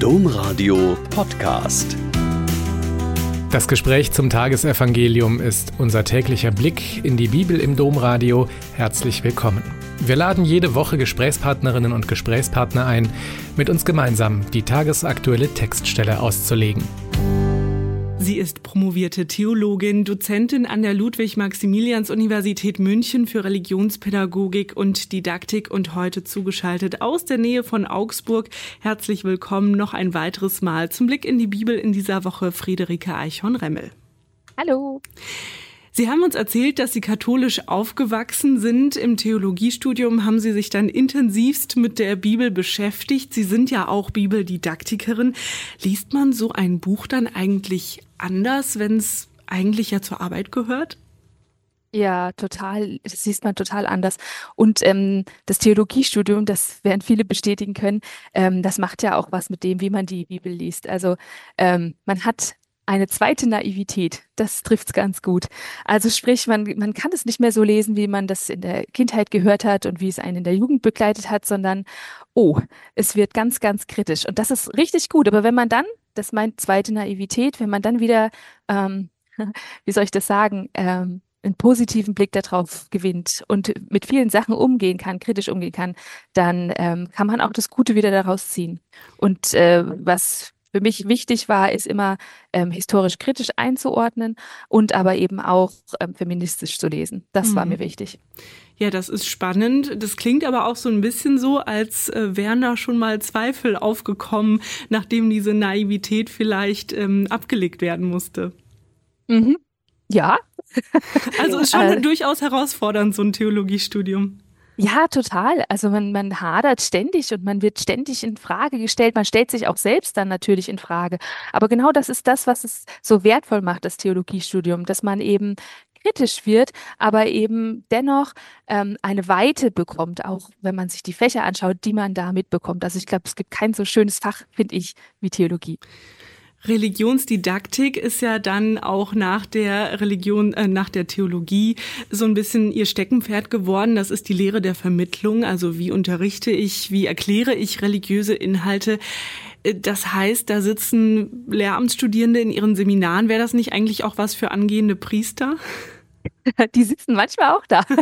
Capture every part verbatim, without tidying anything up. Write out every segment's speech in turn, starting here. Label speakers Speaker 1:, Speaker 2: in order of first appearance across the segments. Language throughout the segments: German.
Speaker 1: Domradio Podcast.
Speaker 2: Das Gespräch zum Tagesevangelium ist unser täglicher Blick in die Bibel im Domradio. Herzlich willkommen. Wir laden jede Woche Gesprächspartnerinnen und Gesprächspartner ein, mit uns gemeinsam die tagesaktuelle Textstelle auszulegen.
Speaker 3: Sie ist promovierte Theologin, Dozentin an der Ludwig-Maximilians-Universität München für Religionspädagogik und Didaktik und heute zugeschaltet aus der Nähe von Augsburg. Herzlich willkommen noch ein weiteres Mal zum Blick in die Bibel in dieser Woche, Friederike Eichhorn-Remmel.
Speaker 4: Hallo.
Speaker 3: Sie haben uns erzählt, dass Sie katholisch aufgewachsen sind. Im Theologiestudium haben Sie sich dann intensivst mit der Bibel beschäftigt. Sie sind ja auch Bibeldidaktikerin. Liest man so ein Buch dann eigentlich anders, wenn es eigentlich ja zur Arbeit gehört?
Speaker 4: Ja, total. Das liest man total anders. Und ähm, das Theologiestudium, das werden viele bestätigen können, ähm, das macht ja auch was mit dem, wie man die Bibel liest. Also ähm, man hat eine zweite Naivität, das trifft's ganz gut. Also sprich, man, man kann es nicht mehr so lesen, wie man das in der Kindheit gehört hat und wie es einen in der Jugend begleitet hat, sondern, oh, es wird ganz, ganz kritisch. Und das ist richtig gut. Aber wenn man dann, das meint zweite Naivität, wenn man dann wieder, ähm, wie soll ich das sagen, ähm, einen positiven Blick darauf gewinnt und mit vielen Sachen umgehen kann, kritisch umgehen kann, dann ähm, kann man auch das Gute wieder daraus ziehen. Und äh, was für mich wichtig war, ist immer ähm, historisch kritisch einzuordnen und aber eben auch ähm, feministisch zu lesen. Das mhm. war mir wichtig.
Speaker 3: Ja, das ist spannend. Das klingt aber auch so ein bisschen so, als äh, wären da schon mal Zweifel aufgekommen, nachdem diese Naivität vielleicht ähm, abgelegt werden musste.
Speaker 4: Mhm. Ja.
Speaker 3: Also ist schon äh, durchaus herausfordernd, so ein Theologiestudium.
Speaker 4: Ja, total. Also man, man hadert ständig und man wird ständig in Frage gestellt. Man stellt sich auch selbst dann natürlich in Frage. Aber genau das ist das, was es so wertvoll macht, das Theologiestudium, dass man eben kritisch wird, aber eben dennoch ähm, eine Weite bekommt, auch wenn man sich die Fächer anschaut, die man da mitbekommt. Also ich glaube, es gibt kein so schönes Fach, finde ich, wie Theologie.
Speaker 3: Religionsdidaktik ist ja dann auch nach der Religion, äh, nach der Theologie so ein bisschen ihr Steckenpferd geworden. Das ist die Lehre der Vermittlung. Also wie unterrichte ich, wie erkläre ich religiöse Inhalte? Das heißt, da sitzen Lehramtsstudierende in ihren Seminaren. Wäre das nicht eigentlich auch was für angehende Priester?
Speaker 4: Die sitzen manchmal auch da.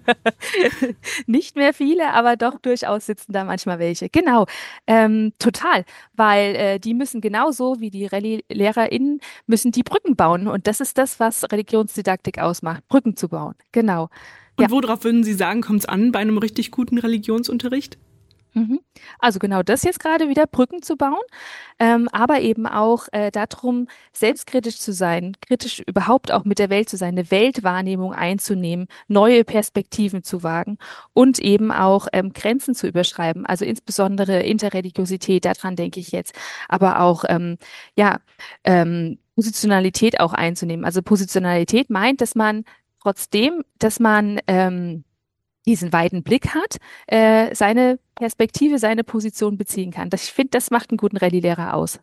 Speaker 4: Nicht mehr viele, aber doch durchaus sitzen da manchmal welche. Genau, ähm, total, weil äh, die müssen genauso wie die Rallye-LehrerInnen müssen die Brücken bauen und das ist das, was Religionsdidaktik ausmacht, Brücken zu bauen, genau.
Speaker 3: Und
Speaker 4: ja.
Speaker 3: worauf würden Sie sagen, kommt es an bei einem richtig guten Religionsunterricht?
Speaker 4: Also genau das jetzt gerade wieder, Brücken zu bauen, ähm, aber eben auch äh, darum, selbstkritisch zu sein, kritisch überhaupt auch mit der Welt zu sein, eine Weltwahrnehmung einzunehmen, neue Perspektiven zu wagen und eben auch ähm, Grenzen zu überschreiben, also insbesondere Interreligiosität, daran denke ich jetzt, aber auch ähm, ja ähm, Positionalität auch einzunehmen. Also Positionalität meint, dass man trotzdem, dass man ähm, diesen weiten Blick hat, äh, seine Perspektive, seine Position beziehen kann. Das, ich finde, das macht einen guten Rallye-Lehrer aus.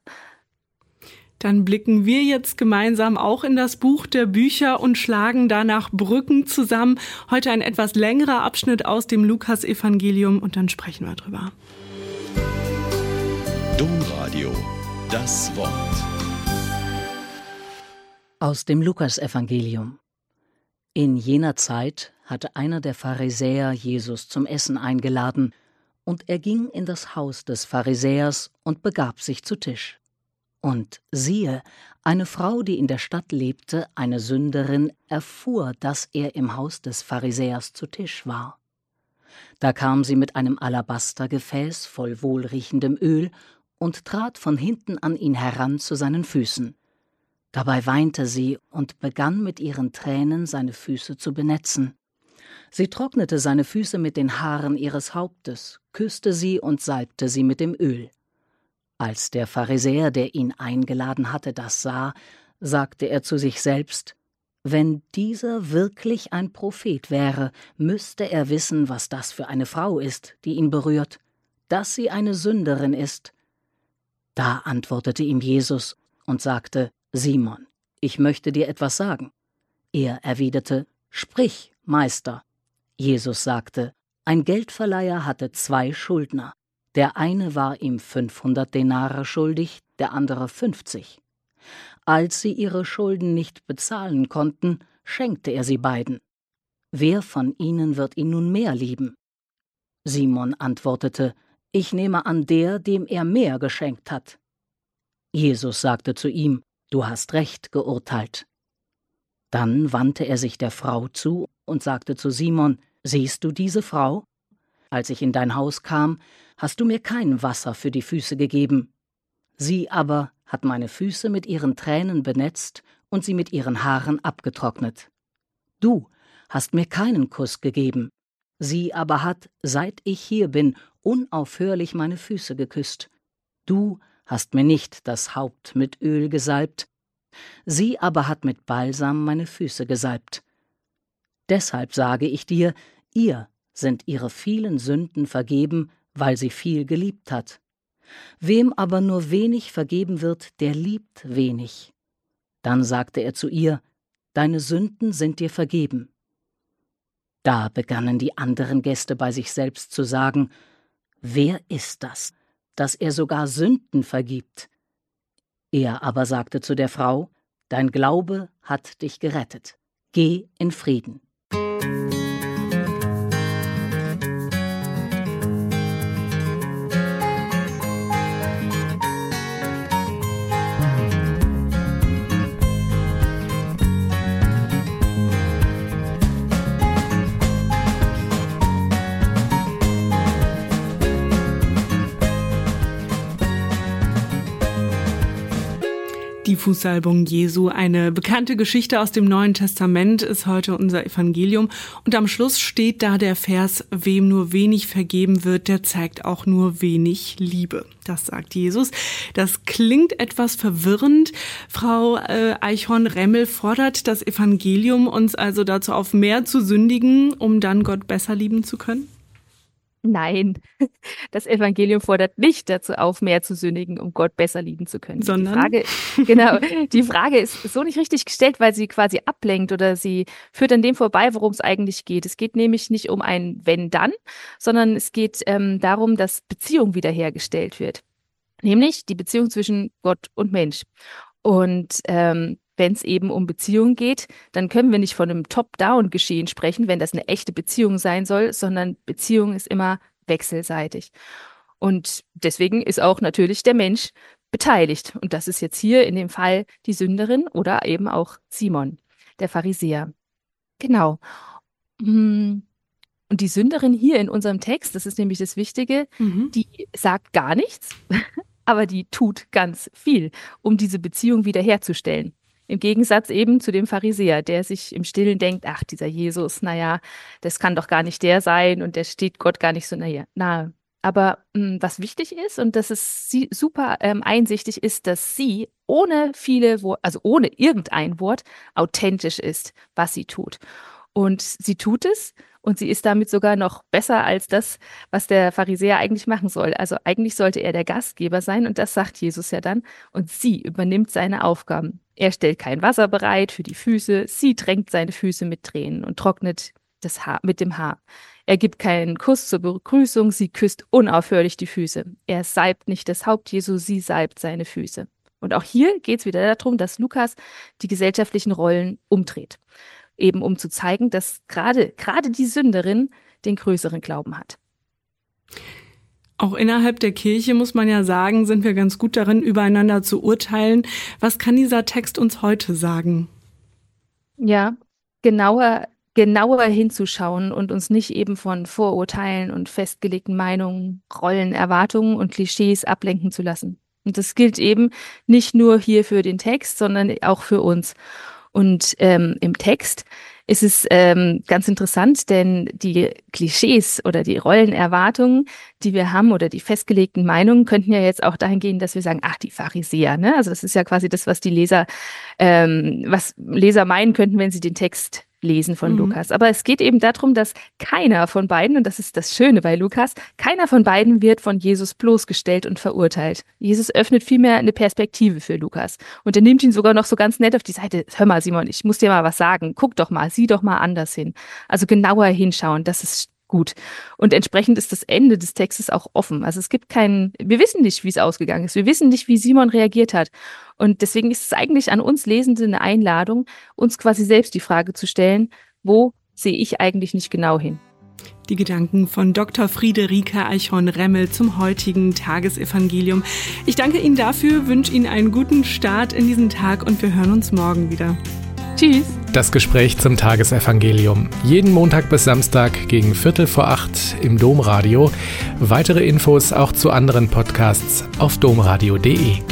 Speaker 3: Dann blicken wir jetzt gemeinsam auch in das Buch der Bücher und schlagen danach Brücken zusammen. Heute ein etwas längerer Abschnitt aus dem Lukas-Evangelium und dann sprechen wir drüber.
Speaker 1: Domradio, das Wort.
Speaker 5: Aus dem Lukas-Evangelium. In jener Zeit hatte einer der Pharisäer Jesus zum Essen eingeladen, und er ging in das Haus des Pharisäers und begab sich zu Tisch. Und siehe, eine Frau, die in der Stadt lebte, eine Sünderin, erfuhr, dass er im Haus des Pharisäers zu Tisch war. Da kam sie mit einem Alabastergefäß voll wohlriechendem Öl und trat von hinten an ihn heran zu seinen Füßen. Dabei weinte sie und begann mit ihren Tränen seine Füße zu benetzen. Sie trocknete seine Füße mit den Haaren ihres Hauptes, küsste sie und salbte sie mit dem Öl. Als der Pharisäer, der ihn eingeladen hatte, das sah, sagte er zu sich selbst: Wenn dieser wirklich ein Prophet wäre, müsste er wissen, was das für eine Frau ist, die ihn berührt, dass sie eine Sünderin ist. Da antwortete ihm Jesus und sagte: Simon, ich möchte dir etwas sagen. Er erwiderte: Sprich, Meister. Jesus sagte: Ein Geldverleiher hatte zwei Schuldner. Der eine war ihm fünfhundert Denare schuldig, der andere fünfzig. Als sie ihre Schulden nicht bezahlen konnten, schenkte er sie beiden. Wer von ihnen wird ihn nun mehr lieben? Simon antwortete: Ich nehme an, der, dem er mehr geschenkt hat. Jesus sagte zu ihm: Du hast recht geurteilt. Dann wandte er sich der Frau zu und sagte zu Simon: Siehst du diese Frau? Als ich in dein Haus kam, hast du mir kein Wasser für die Füße gegeben. Sie aber hat meine Füße mit ihren Tränen benetzt und sie mit ihren Haaren abgetrocknet. Du hast mir keinen Kuss gegeben. Sie aber hat, seit ich hier bin, unaufhörlich meine Füße geküsst. Du hast mir nicht das Haupt mit Öl gesalbt. Sie aber hat mit Balsam meine Füße gesalbt. Deshalb sage ich dir, ihr sind ihre vielen Sünden vergeben, weil sie viel geliebt hat. Wem aber nur wenig vergeben wird, der liebt wenig. Dann sagte er zu ihr: Deine Sünden sind dir vergeben. Da begannen die anderen Gäste bei sich selbst zu sagen: Wer ist das, dass er sogar Sünden vergibt? Er aber sagte zu der Frau: Dein Glaube hat dich gerettet. Geh in Frieden.
Speaker 3: Die Fußsalbung Jesu, eine bekannte Geschichte aus dem Neuen Testament, ist heute unser Evangelium. Und am Schluss steht da der Vers: Wem nur wenig vergeben wird, der zeigt auch nur wenig Liebe. Das sagt Jesus. Das klingt etwas verwirrend. Frau äh, Eichhorn-Remmel, fordert das Evangelium uns also dazu auf, mehr zu sündigen, um dann Gott besser lieben zu können?
Speaker 4: Nein, das Evangelium fordert nicht dazu auf, mehr zu sündigen, um Gott besser lieben zu können.
Speaker 3: Sondern?
Speaker 4: Die Frage, genau, die Frage ist so nicht richtig gestellt, weil sie quasi ablenkt oder sie führt an dem vorbei, worum es eigentlich geht. Es geht nämlich nicht um ein Wenn-Dann, sondern es geht ähm, darum, dass Beziehung wiederhergestellt wird. Nämlich die Beziehung zwischen Gott und Mensch. Und ähm, wenn es eben um Beziehungen geht, dann können wir nicht von einem Top-Down-Geschehen sprechen, wenn das eine echte Beziehung sein soll, sondern Beziehung ist immer wechselseitig. Und deswegen ist auch natürlich der Mensch beteiligt. Und das ist jetzt hier in dem Fall die Sünderin oder eben auch Simon, der Pharisäer. Genau. Und die Sünderin hier in unserem Text, das ist nämlich das Wichtige, mhm. die sagt gar nichts, aber die tut ganz viel, um diese Beziehung wiederherzustellen. Im Gegensatz eben zu dem Pharisäer, der sich im Stillen denkt: Ach, dieser Jesus, naja, das kann doch gar nicht der sein und der steht Gott gar nicht so nahe. Aber mh, was wichtig ist, und das ist super ähm, einsichtig, ist, dass sie ohne viele Worte, also ohne irgendein Wort, authentisch ist, was sie tut. Und sie tut es und sie ist damit sogar noch besser als das, was der Pharisäer eigentlich machen soll. Also eigentlich sollte er der Gastgeber sein und das sagt Jesus ja dann. Und sie übernimmt seine Aufgaben. Er stellt kein Wasser bereit für die Füße, sie tränkt seine Füße mit Tränen und trocknet das Haar mit dem Haar. Er gibt keinen Kuss zur Begrüßung, sie küsst unaufhörlich die Füße. Er salbt nicht das Haupt Jesu, sie salbt seine Füße. Und auch hier geht es wieder darum, dass Lukas die gesellschaftlichen Rollen umdreht. Eben um zu zeigen, dass gerade gerade die Sünderin den größeren Glauben hat.
Speaker 3: Auch innerhalb der Kirche, muss man ja sagen, sind wir ganz gut darin, übereinander zu urteilen. Was kann dieser Text uns heute sagen?
Speaker 4: Ja, genauer, genauer hinzuschauen und uns nicht eben von Vorurteilen und festgelegten Meinungen, Rollen, Erwartungen und Klischees ablenken zu lassen. Und das gilt eben nicht nur hier für den Text, sondern auch für uns. Und ähm, im Text ist es ähm, ganz interessant, denn die Klischees oder die Rollenerwartungen, die wir haben oder die festgelegten Meinungen, könnten ja jetzt auch dahin gehen, dass wir sagen: Ach, die Pharisäer, ne? Also das ist ja quasi das, was die Leser, ähm, was Leser meinen könnten, wenn sie den Text lesen von mhm. Lukas. Aber es geht eben darum, dass keiner von beiden, und das ist das Schöne bei Lukas, keiner von beiden wird von Jesus bloßgestellt und verurteilt. Jesus öffnet vielmehr eine Perspektive für Lukas. Und er nimmt ihn sogar noch so ganz nett auf die Seite: Hör mal, Simon, ich muss dir mal was sagen. Guck doch mal, sieh doch mal anders hin. Also genauer hinschauen, das ist gut. Und entsprechend ist das Ende des Textes auch offen. Also es gibt keinen, wir wissen nicht, wie es ausgegangen ist. Wir wissen nicht, wie Simon reagiert hat. Und deswegen ist es eigentlich an uns Lesende eine Einladung, uns quasi selbst die Frage zu stellen, wo sehe ich eigentlich nicht genau hin?
Speaker 3: Die Gedanken von Doktor Friederike Eichhorn-Remmel zum heutigen Tagesevangelium. Ich danke Ihnen dafür, wünsche Ihnen einen guten Start in diesen Tag und wir hören uns morgen wieder.
Speaker 4: Tschüss.
Speaker 2: Das Gespräch zum Tagesevangelium. Jeden Montag bis Samstag gegen Viertel vor acht im Domradio. Weitere Infos auch zu anderen Podcasts auf domradio punkt de.